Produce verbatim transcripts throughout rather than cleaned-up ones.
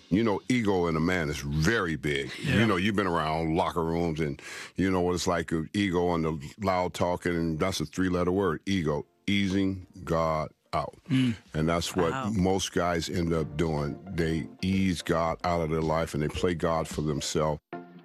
You know, ego in a man is very big. Yeah. You know, you've been around locker rooms and you know what it's like, uh, ego and the loud talking, and that's a three-letter word, ego, easing God out. Mm. And that's what Wow. most guys end up doing. They ease God out of their life and they play God for themselves.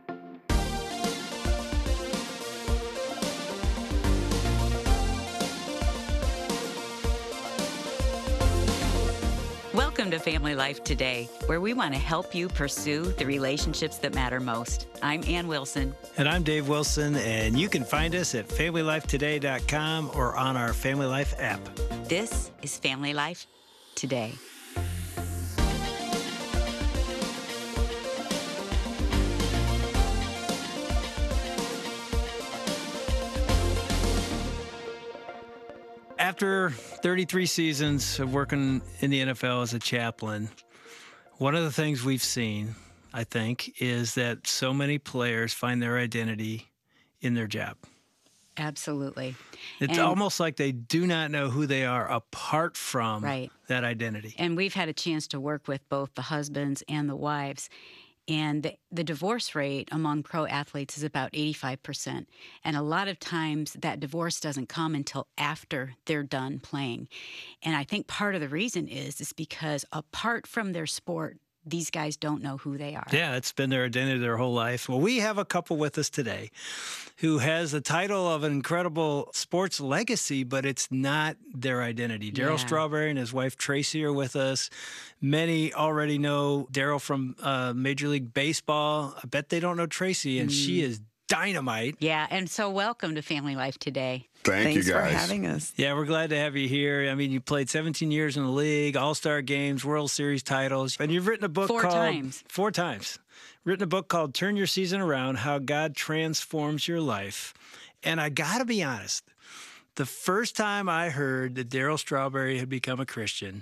Welcome to Family Life Today, where we want to help you pursue the relationships that matter most. I'm Ann Wilson. And I'm Dave Wilson, and you can find us at family life today dot com or on our Family Life app. This is Family Life Today. After thirty-three seasons of working in the N F L as a chaplain, one of the things we've seen, I think, is that so many players find their identity in their job. Absolutely. It's And- almost like they do not know who they are apart from Right. that identity. And we've had a chance to work with both the husbands and the wives. And the, the divorce rate among pro athletes is about eighty-five percent. And a lot of times that divorce doesn't come until after they're done playing. And I think part of the reason is, is because apart from their sport, these guys don't know who they are. Yeah, it's been their identity their whole life. Well, we have a couple with us today who has the title of an incredible sports legacy, but it's not their identity. Darryl Yeah. Strawberry and his wife Tracy are with us. Many already know Darryl from uh, Major League Baseball. I bet they don't know Tracy, and she is dynamite. Yeah, and so welcome to Family Life Today. Thank Thanks you for guys. having us. Yeah, we're glad to have you here. I mean, you played seventeen years in the league, All-Star games, World Series titles, and you've written a book Four called... times. Four times. Written a book called Turn Your Season Around, How God Transforms Your Life. And I got to be honest, the first time I heard that Darryl Strawberry had become a Christian,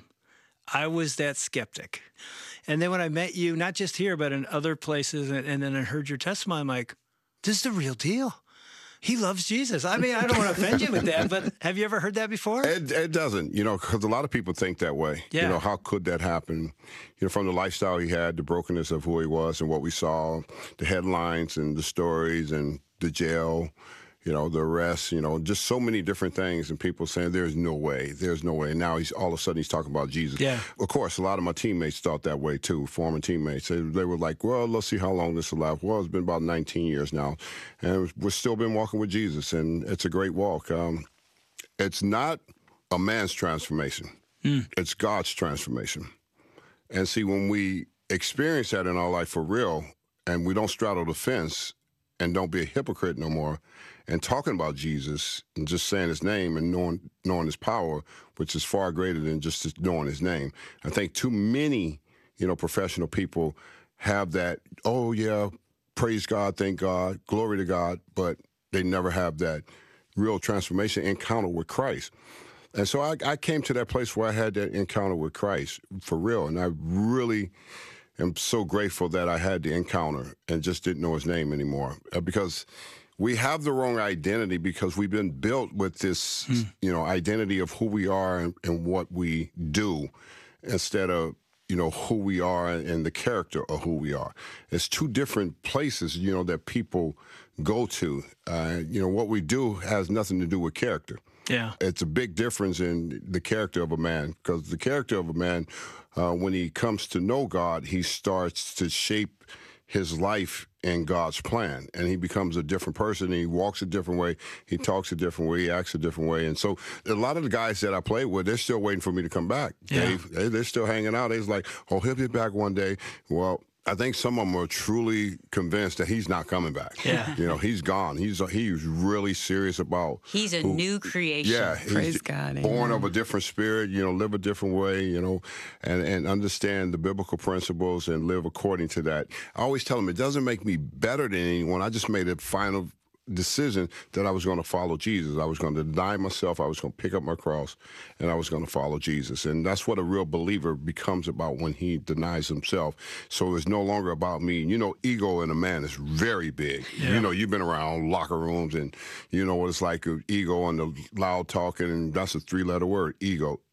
I was that skeptic. And then when I met you, not just here, but in other places, and, and then I heard your testimony, I'm like, this is the real deal. He loves Jesus. I mean, I don't want to offend you with that, but have you ever heard that before? It, it doesn't, you know, because a lot of people think that way. Yeah. You know, how could that happen? You know, from the lifestyle he had, the brokenness of who he was and what we saw, the headlines and the stories and the jail, you know, the arrests, you know, just so many different things. And people saying, there's no way, there's no way. And now he's all of a sudden he's talking about Jesus. Yeah. Of course, a lot of my teammates thought that way too, former teammates. They, they were like, well, let's see how long this will last. Well, it's been about nineteen years now. And we've still been walking with Jesus. And it's a great walk. Um, it's not a man's transformation. Mm. It's God's transformation. And see, when we experience that in our life for real, and we don't straddle the fence and don't be a hypocrite no more, and talking about Jesus and just saying his name and knowing knowing his power, which is far greater than just knowing his name. I think too many, you know, professional people have that, oh, yeah, praise God, thank God, glory to God, but they never have that real transformation encounter with Christ. And so I, I came to that place where I had that encounter with Christ for real, and I really am so grateful that I had the encounter and just didn't know his name anymore, uh, because we have the wrong identity because we've been built with this, Hmm. you know, identity of who we are and, and what we do instead of, you know, who we are and the character of who we are. It's two different places, you know, that people go to. Uh, you know, what we do has nothing to do with character. Yeah. It's a big difference in the character of a man, because the character of a man, uh, when he comes to know God, he starts to shape his life in God's plan, and he becomes a different person. He walks a different way. He talks a different way. He acts a different way. And so a lot of the guys that I play with, they're still waiting for me to come back. Yeah. Dave, they, they're still hanging out. They're like, oh, he'll be back one day. Well, I think some of them are truly convinced that he's not coming back. Yeah. You know, he's gone. He's he's really serious about. He's a who- new creation. Yeah, he's Praise God, born amen. of a different spirit, you know, live a different way, you know, and, and understand the biblical principles and live according to that. I always tell them it doesn't make me better than anyone. I just made a final decision that I was going to follow Jesus. I was going to deny myself. I was going to pick up my cross, and I was going to follow Jesus. And that's what a real believer becomes about when he denies himself. So it's no longer about me. You know, ego in a man is very big. Yeah. You know, you've been around locker rooms, and you know what it's like, uh, ego and the loud talking, and that's a three-letter word, ego.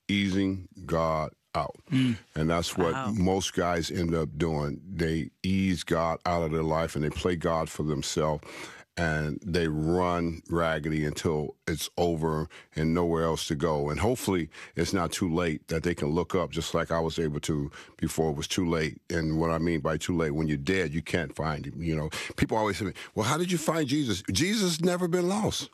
easing God out. Mm. And that's what wow. most guys end up doing. They ease God out of their life and they play God for themselves. And they run raggedy until it's over and nowhere else to go. And hopefully it's not too late that they can look up, just like I was able to before it was too late. And what I mean by too late, when you're dead, you can't find him. You know, people always say, well, how did you find Jesus? Jesus never been lost.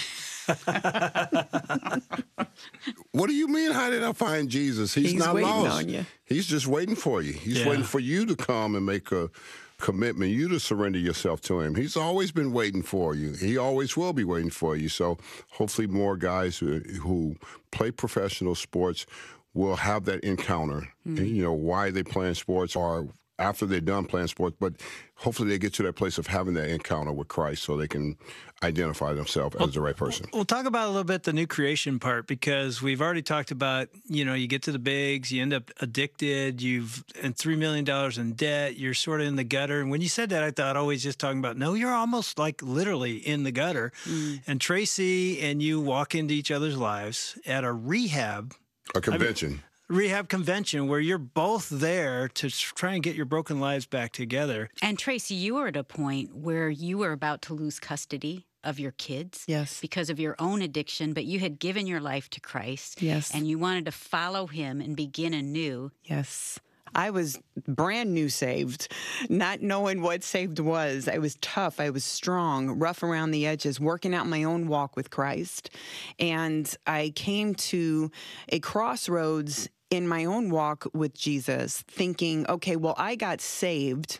What do you mean, how did I find Jesus? He's, He's not waiting lost. on you. He's just waiting for you. He's Yeah. waiting for you to come and make a commitment, you to surrender yourself to him. He's always been waiting for you. He always will be waiting for you. So hopefully more guys who, who play professional sports will have that encounter. Mm. And, you know, why they playing sports or after they're done playing sports, but hopefully they get to that place of having that encounter with Christ so they can identify themselves well, as the right person. We'll talk about a little bit the new creation part, because we've already talked about, you know, you get to the bigs, you end up addicted, you've and three million dollars in debt, you're sort of in the gutter. And when you said that, I thought always just talking about, no, you're almost like literally in the gutter. Mm. And Tracy and you walk into each other's lives at a rehab. A convention. I mean, rehab convention where you're both there to try and get your broken lives back together. And Tracy, you were at a point where you were about to lose custody of your kids. Yes. Because of your own addiction, but you had given your life to Christ. Yes. And you wanted to follow him and begin anew. Yes. I was brand new saved, not knowing what saved was. I was tough. I was strong, rough around the edges, working out my own walk with Christ. And I came to a crossroads in my own walk with Jesus, thinking, okay, well, I got saved.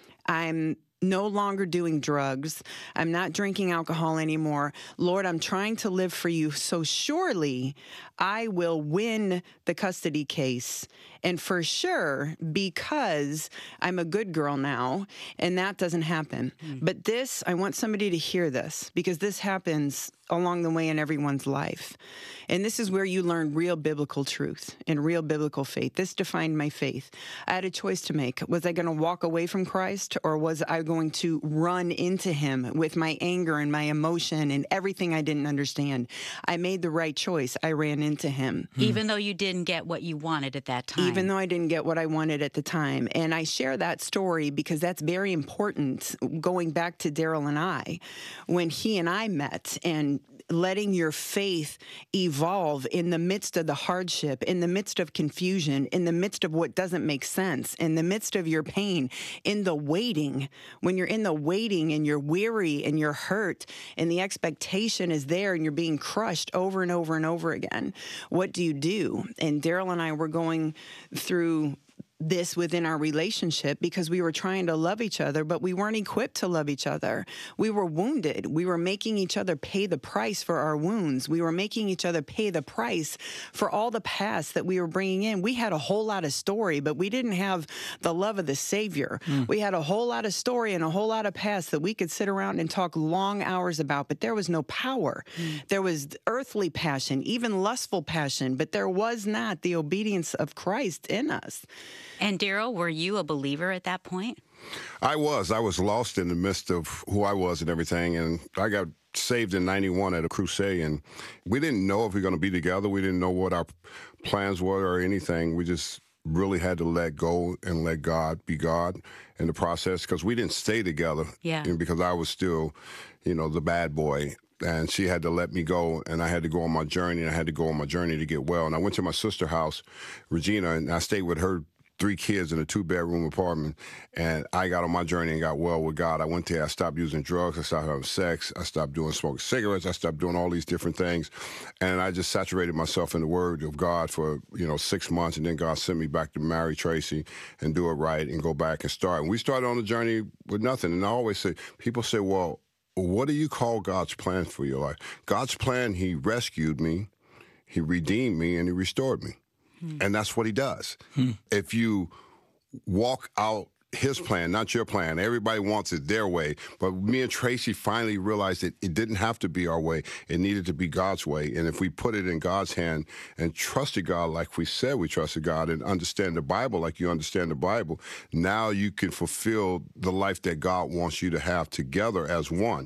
I'm no longer doing drugs. I'm not drinking alcohol anymore. Lord, I'm trying to live for you. So surely I will win the custody case. And for sure, because I'm a good girl now, and that doesn't happen. Mm. But this, I want somebody to hear this, because this happens along the way in everyone's life. And this is where you learn real biblical truth and real biblical faith. This defined my faith. I had a choice to make. Was I going to walk away from Christ, or was I going to run into him with my anger and my emotion and everything I didn't understand? I made the right choice. I ran into him. Even though you didn't get what you wanted at that time. Even though I didn't get what I wanted at the time. And I share that story because that's very important, going back to Daryl and I, when he and I met, and letting your faith evolve in the midst of the hardship, in the midst of confusion, in the midst of what doesn't make sense, in the midst of your pain, in the waiting. When you're in the waiting and you're weary and you're hurt and the expectation is there and you're being crushed over and over and over again, what do you do? And Daryl and I were going through this within our relationship because we were trying to love each other, but we weren't equipped to love each other. We were wounded. We were making each other pay the price for our wounds. We were making each other pay the price for all the past that we were bringing in. We had a whole lot of story, but we didn't have the love of the Savior. Mm. We had a whole lot of story and a whole lot of past that we could sit around and talk long hours about, but there was no power. Mm. There was earthly passion, even lustful passion, but there was not the obedience of Christ in us. And Daryl, were you a believer at that point? I was. I was lost in the midst of who I was and everything. And I got saved in ninety-one at a crusade. And we didn't know if we were going to be together. We didn't know what our plans were or anything. We just really had to let go and let God be God in the process, because we didn't stay together. Yeah. And because I was still, you know, the bad boy. And she had to let me go, and I had to go on my journey, and I had to go on my journey to get well. And I went to my sister's house, Regina, and I stayed with her three kids in a two-bedroom apartment, and I got on my journey and got well with God. I went there, I stopped using drugs, I stopped having sex, I stopped doing smoking cigarettes, I stopped doing all these different things, and I just saturated myself in the Word of God for, you know, six months, and then God sent me back to marry Tracy and do it right and go back and start. And we started on the journey with nothing, and I always say, people say, well, what do you call God's plan for your life? God's plan, he rescued me, he redeemed me, and he restored me. And that's what he does. Hmm. If you walk out his plan, not your plan, everybody wants it their way. But me and Tracy finally realized that it didn't have to be our way. It needed to be God's way. And if we put it in God's hand and trusted God like we said we trusted God, and understand the Bible like you understand the Bible, now you can fulfill the life that God wants you to have together as one.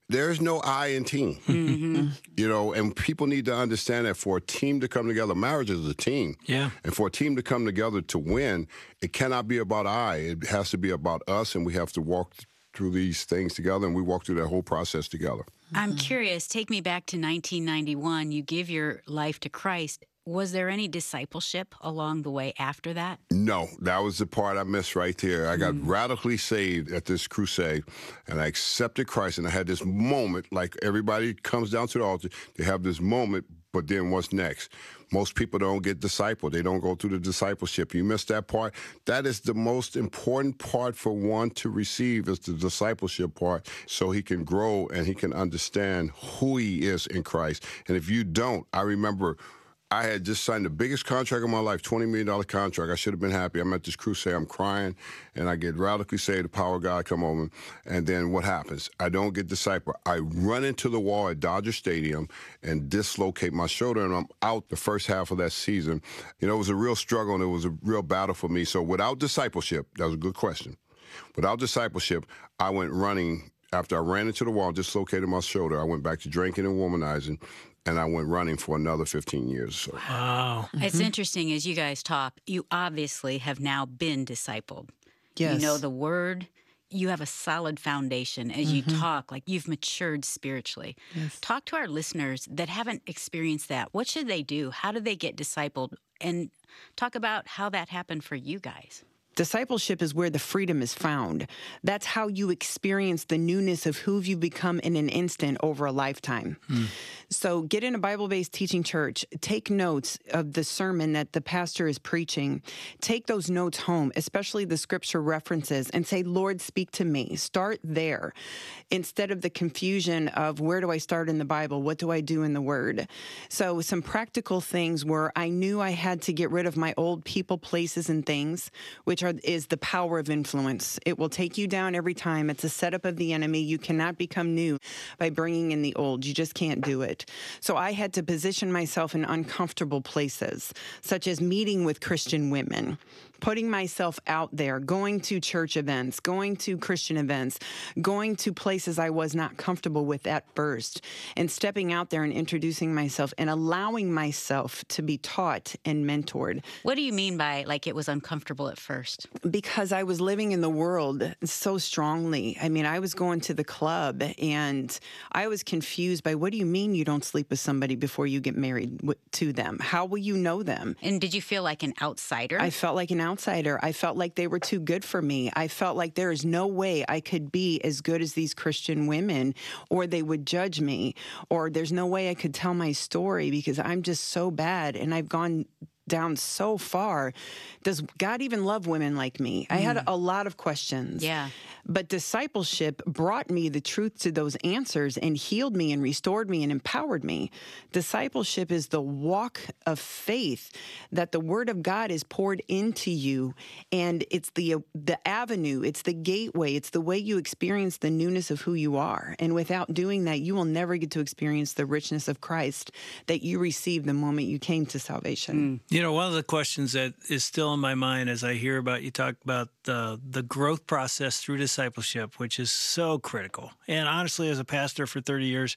there's no I in team. Mm-hmm. You know, and people need to understand that for a team to come together, marriage is a team. Yeah. And for a team to come together to win, it cannot be about I. It has to be about us, and we have to walk through these things together, and we walk through that whole process together. I'm curious, take me back to nineteen ninety-one. You give your life to Christ. Was there any discipleship along the way after that? No, that was the part I missed right there. I got mm. radically saved at this crusade, and I accepted Christ, and I had this moment, like everybody comes down to the altar, they have this moment, but then what's next? Most people don't get discipled. They don't go through the discipleship. You miss that part. That is the most important part for one to receive, is the discipleship part, so he can grow and he can understand who he is in Christ. And if you don't, I remember I had just signed the biggest contract of my life, twenty million dollars contract. I should have been happy. I'm at this crusade. I'm crying, and I get radically saved. The power of God come over me. And then what happens? I don't get discipled. I run into the wall at Dodger Stadium and dislocate my shoulder, and I'm out the first half of that season. You know, it was a real struggle, and it was a real battle for me. So without discipleship, that was a good question. Without discipleship, I went running. After I ran into the wall, dislocated my shoulder, I went back to drinking and womanizing. And I went running for another fifteen years. So. Wow. Mm-hmm. It's interesting, as you guys talk, you obviously have now been discipled. Yes. You know the word. You have a solid foundation as mm-hmm. you talk, like you've matured spiritually. Yes. Talk to our listeners that haven't experienced that. What should they do? How do they get discipled? And talk about how that happened for you guys. Discipleship is where the freedom is found. That's how you experience the newness of who you become in an instant over a lifetime. Mm. So get in a Bible-based teaching church. Take notes of the sermon that the pastor is preaching. Take those notes home, especially the scripture references, and say, Lord, speak to me. Start there instead of the confusion of where do I start in the Bible? What do I do in the Word? So some practical things were I knew I had to get rid of my old people, places, and things, which are, is the power of influence. It will take you down every time. It's a setup of the enemy. You cannot become new by bringing in the old. You just can't do it. So I had to position myself in uncomfortable places, such as meeting with Christian women, putting myself out there, going to church events, going to Christian events, going to places I was not comfortable with at first, and stepping out there and introducing myself and allowing myself to be taught and mentored. What do you mean by, like, it was uncomfortable at first? Because I was living in the world so strongly. I mean, I was going to the club, and I was confused by, what do you mean you don't sleep with somebody before you get married to them? How will you know them? And did you feel like an outsider? I felt like an outsider. I felt like they were too good for me. I felt like there is no way I could be as good as these Christian women, or they would judge me, or there's no way I could tell my story because I'm just so bad and I've gone down so far. Does God even love women like me? Mm. I had a lot of questions. Yeah. But discipleship brought me the truth to those answers and healed me and restored me and empowered me. Discipleship is the walk of faith that the Word of God is poured into you, and it's the the avenue, it's the gateway, it's the way you experience the newness of who you are. And without doing that, you will never get to experience the richness of Christ that you received the moment you came to salvation. Mm. You know, one of the questions that is still in my mind as I hear about you talk about the the growth process through discipleship, which is so critical. And honestly, as a pastor for thirty years,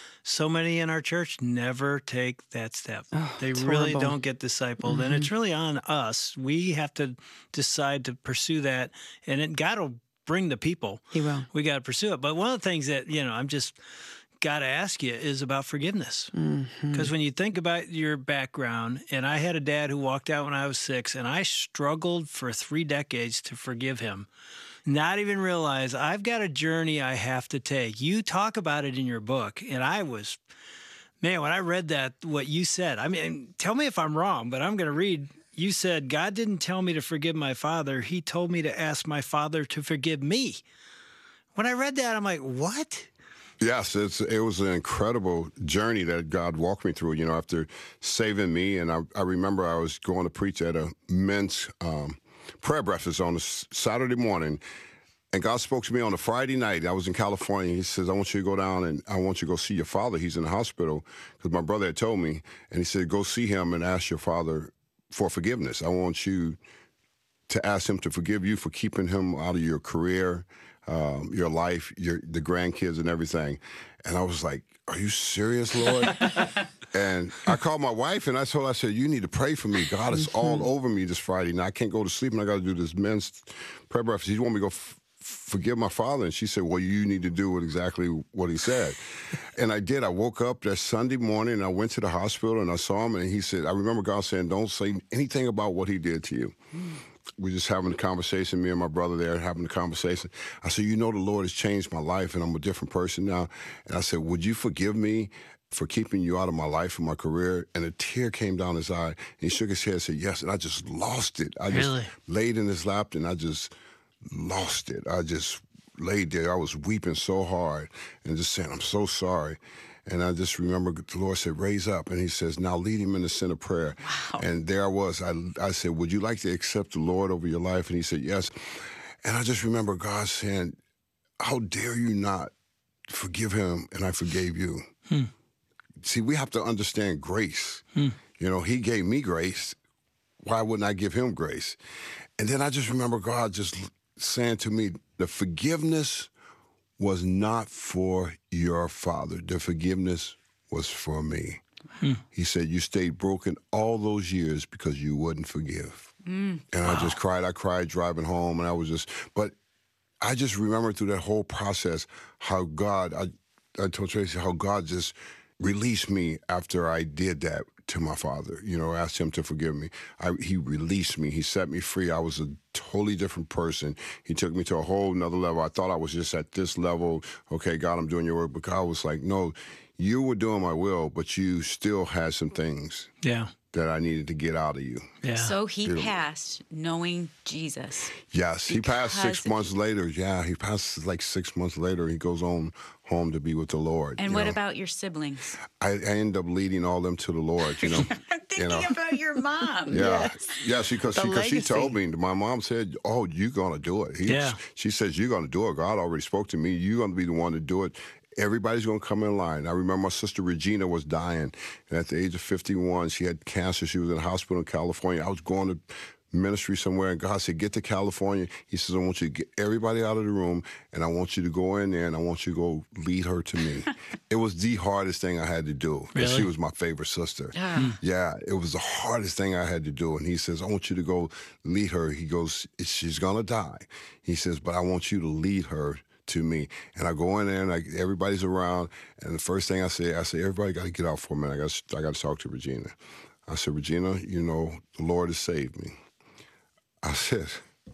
so many in our church never take that step. Oh, they it's really horrible. don't get discipled. Mm-hmm. And it's really on us. We have to decide to pursue that. And it, God will bring the people. He will. We got to pursue it. But one of the things that, you know, I'm just got to ask you is about forgiveness. Because Mm-hmm. when you think about your background, and I had a dad who walked out when I was six, and I struggled for three decades to forgive him. Not even realize I've got a journey I have to take. You talk about it in your book, and I was, man, when I read that, what you said, I mean, tell me if I'm wrong, but I'm going to read. You said, God didn't tell me to forgive my father. He told me to ask my father to forgive me. When I read that, I'm like, what? Yes, it's, it was an incredible journey that God walked me through, you know, after saving me. And I, I remember I was going to preach at a men's um, prayer breakfast on a Saturday morning, and God spoke to me on a Friday night. I was in California. He says, I want you to go down and I want you to go see your father. He's in the hospital, because my brother had told me. And he said, go see him and ask your father for forgiveness. I want you to ask him to forgive you for keeping him out of your career, um, your life, your the grandkids and everything. And I was like, are you serious, Lord? And I called my wife and I told her, I said, you need to pray for me. God is all over me this Friday. Now I can't go to sleep and I got to do this men's prayer breakfast. He want me to go f- forgive my father. And she said, well, you need to do exactly what he said. And I did. I woke up that Sunday morning and I went to the hospital and I saw him and he said, I remember God saying, don't say anything about what he did to you. We're just having a conversation, me and my brother there having a conversation. I said, you know, the Lord has changed my life and I'm a different person now. And I said, would you forgive me for keeping you out of my life and my career? And a tear came down his eye. And he shook his head and said, yes. And I just lost it. I Really? just laid in his lap and I just lost it. I just laid there. I was weeping so hard and just saying, I'm so sorry. And I just remember the Lord said, raise up. And he says, now lead him in the sin of prayer. Wow. And there I was. I, I said, would you like to accept the Lord over your life? And he said, yes. And I just remember God saying, how dare you not forgive him? And I forgave you. Hmm. See, we have to understand grace. Hmm. You know, he gave me grace. Why wouldn't I give him grace? And then I just remember God just saying to me, the forgiveness was not for your father. The forgiveness was for me. Hmm. He said, you stayed broken all those years because you wouldn't forgive. Mm. And wow. I just cried. I cried driving home, and I was just, but I just remember through that whole process how God, I, I told Tracy how God just released me after I did that to my father, you know, asked him to forgive me. I, he released me. He set me free. I was a totally different person. He took me to a whole nother level. I thought I was just at this level. Okay, God, I'm doing your work. But God was like, no, you were doing my will, but you still had some things yeah. that I needed to get out of you. Yeah. So he You know. passed knowing Jesus. Yes, he passed six Because- months later. Yeah, he passed like six months later. He goes on home to be with the Lord. And you what know. about your siblings? I, I end up leading all them to the Lord, you know. I'm thinking you know. about your mom. Yeah, Yes. yes, because The she, because she legacy. told me, my mom said, oh, you're going to do it. He, Yeah. She says, you're going to do it. God already spoke to me. You're going to be the one to do it. Everybody's going to come in line. I remember my sister Regina was dying. And at the age of fifty-one, she had cancer. She was in the hospital in California. I was going to ministry somewhere, and God said, get to California. He says, I want you to get everybody out of the room, and I want you to go in there, and I want you to go lead her to me. It was the hardest thing I had to do. Really? She was my favorite sister. Ah. Yeah, it was the hardest thing I had to do. And he says, I want you to go lead her. He goes, she's going to die. He says, but I want you to lead her to me. And I go in there and I, everybody's around. And the first thing I say, I say, everybody got to get out for a minute. I got I got to talk to Regina. I said, Regina, you know, the Lord has saved me. I said,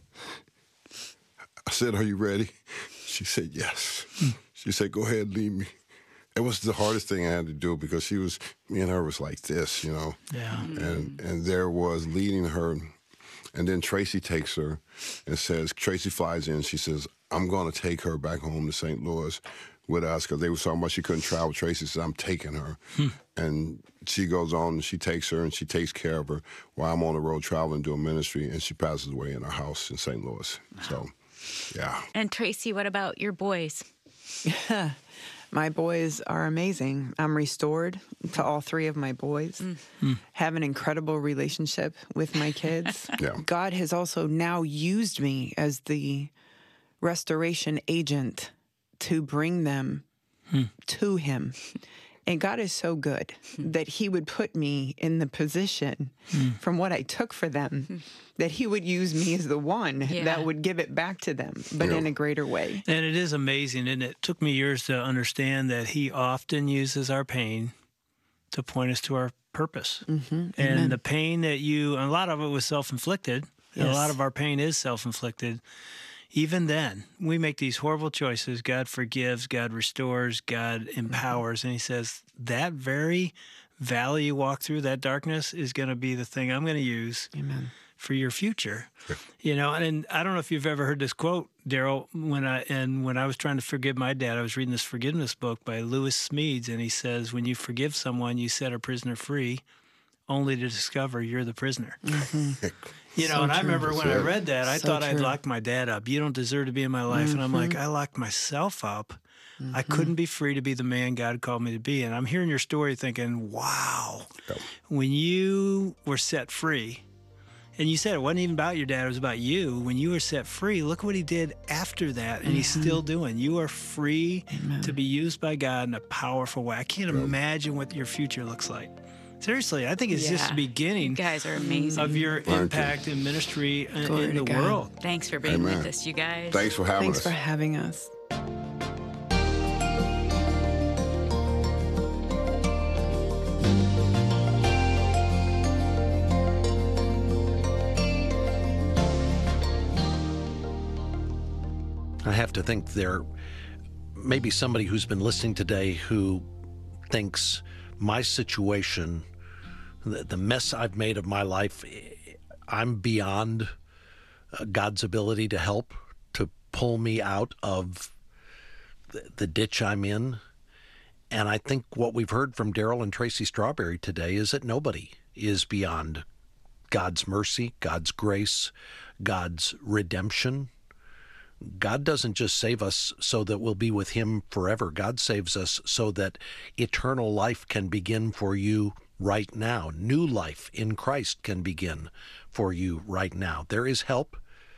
I said, are you ready? She said, yes. She said, go ahead, lead me. It was the hardest thing I had to do because she was, me and her was like this, you know. Yeah. And and there was leading her. And then Tracy takes her and says, Tracy flies in. She says, I'm going to take her back home to Saint Louis with us because they were talking about she couldn't travel. Tracy says, I'm taking her. Hmm. And she goes on and she takes her and she takes care of her while I'm on the road traveling doing ministry. And she passes away in her house in Saint Louis. Wow. So, yeah. And Tracy, what about your boys? My boys are amazing. I'm restored to all three of my boys. Mm. Have an incredible relationship with my kids. Yeah. God has also now used me as the restoration agent to bring them hmm. to him. And God is so good that he would put me in the position hmm. from what I took for them, that he would use me as the one yeah. that would give it back to them, but yeah. in a greater way. And it is amazing, and it took me years to understand that he often uses our pain to point us to our purpose. Mm-hmm. And Amen. The pain that you, and a lot of it was self-inflicted, yes. and a lot of our pain is self-inflicted. Even then, we make these horrible choices. God forgives, God restores, God empowers. Mm-hmm. And he says, that very valley you walk through, that darkness, is going to be the thing I'm going to use Amen. For your future. Sure. You know, and I don't know if you've ever heard this quote, Daryl, when I, and when I was trying to forgive my dad, I was reading this forgiveness book by Lewis Smedes, and he says, when you forgive someone, you set a prisoner free, only to discover you're the prisoner. Mm-hmm. You know, so and I remember when I read that, I so thought true. I'd locked my dad up. You don't deserve to be in my life. Mm-hmm. And I'm like, I locked myself up. Mm-hmm. I couldn't be free to be the man God called me to be. And I'm hearing your story thinking, wow, yep. when you were set free, And you said it wasn't even about your dad, it was about you. When you were set free, look what he did after that, and he's still doing. You are free Amen. To be used by God in a powerful way. I can't yep. imagine what your future looks like. Seriously, I think it's yeah. just the beginning you guys are amazing. Of your Thank impact you. And ministry in, in the God. World. Thanks for being Amen. With us, you guys. Thanks for having Thanks us. Thanks for having us. I have to think there may be somebody who's been listening today who thinks my situation, the, the mess I've made of my life, I'm beyond uh, God's ability to help, to pull me out of the, the ditch I'm in. And I think what we've heard from Daryl and Tracy Strawberry today is that nobody is beyond God's mercy, God's grace, God's redemption. God doesn't just save us so that we'll be with him forever. God saves us so that eternal life can begin for you right now. New life in Christ can begin for you right now. There is help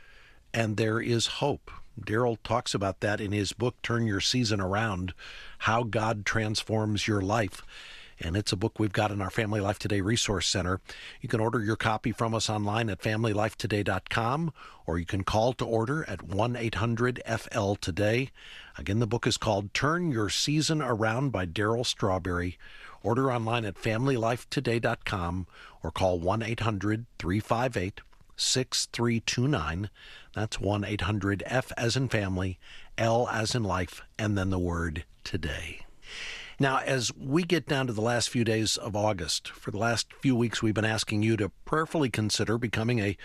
and there is hope. Daryl talks about that in his book, Turn Your Season Around, How God Transforms Your Life. And it's a book we've got in our Family Life Today Resource Center. You can order your copy from us online at family life today dot com, or you can call to order at one eight hundred F L today. Again, the book is called Turn Your Season Around by Daryl Strawberry. Order online at family life today dot com or call one eight hundred three five eight six three two nine. That's one eight hundred F as in family, L as in life, and then the word today. Now, as we get down to the last few days of August, for the last few weeks, we've been asking you to prayerfully consider becoming a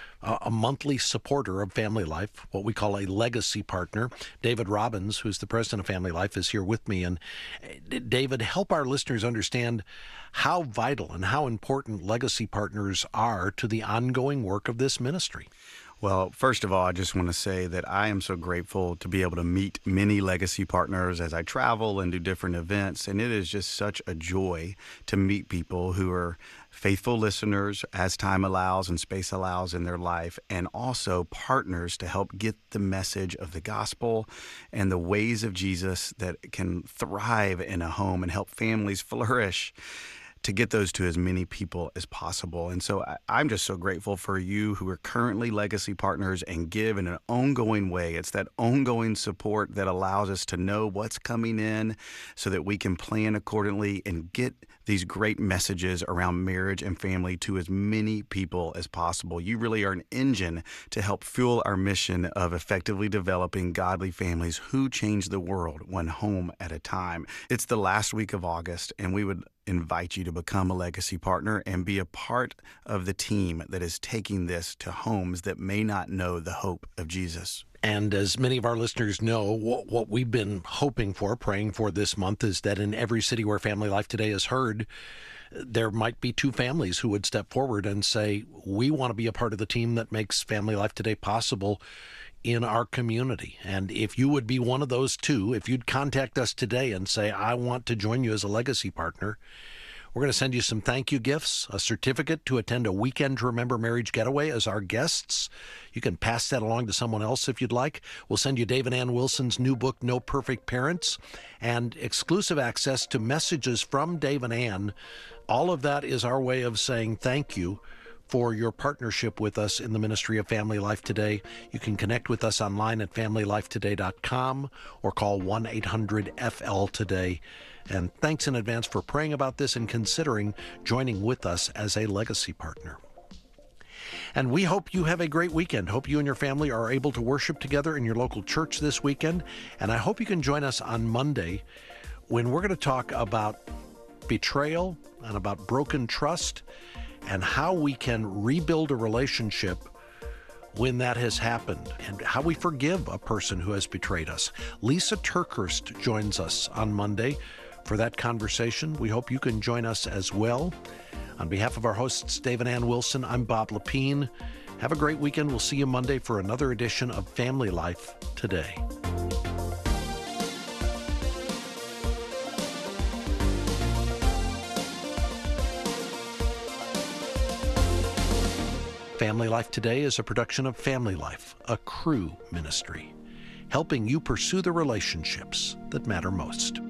a monthly supporter of Family Life, what we call a legacy partner. David Robbins, who's the president of Family Life, is here with me. And David, help our listeners understand how vital and how important legacy partners are to the ongoing work of this ministry. Well, first of all, I just want to say that I am so grateful to be able to meet many legacy partners as I travel and do different events. And it is just such a joy to meet people who are faithful listeners as time allows and space allows in their life, and also partners to help get the message of the gospel and the ways of Jesus that can thrive in a home and help families flourish, to get those to as many people as possible. And so I, I'm just so grateful for you who are currently legacy partners and give in an ongoing way. It's that ongoing support that allows us to know what's coming in so that we can plan accordingly and get these great messages around marriage and family to as many people as possible. You really are an engine to help fuel our mission of effectively developing godly families who change the world one home at a time. It's the last week of August, and we would invite you to become a legacy partner and be a part of the team that is taking this to homes that may not know the hope of Jesus. And as many of our listeners know, what, what we've been hoping for, praying for this month, is that in every city where Family Life Today is heard, there might be two families who would step forward and say, we want to be a part of the team that makes Family Life Today possible in our community. And if you would be one of those two, if you'd contact us today and say, I want to join you as a legacy partner, we're going to send you some thank you gifts, a certificate to attend a Weekend to Remember Marriage getaway as our guests. You can pass that along to someone else if you'd like. We'll send you Dave and Ann Wilson's new book, No Perfect Parents, and exclusive access to messages from Dave and Ann. All of that is our way of saying thank you for your partnership with us in the ministry of Family Life Today. You can connect with us online at family life today dot com or call one eight hundred F L today. And thanks in advance for praying about this and considering joining with us as a legacy partner. And we hope you have a great weekend. Hope you and your family are able to worship together in your local church this weekend. And I hope you can join us on Monday when we're going to talk about betrayal and about broken trust and how we can rebuild a relationship when that has happened, and how we forgive a person who has betrayed us. Lisa Turkhurst joins us on Monday for that conversation. We hope you can join us as well. On behalf of our hosts, Dave and Ann Wilson, I'm Bob Lepine. Have a great weekend. We'll see you Monday for another edition of Family Life Today. Family Life Today is a production of Family Life, a Cru ministry, helping you pursue the relationships that matter most.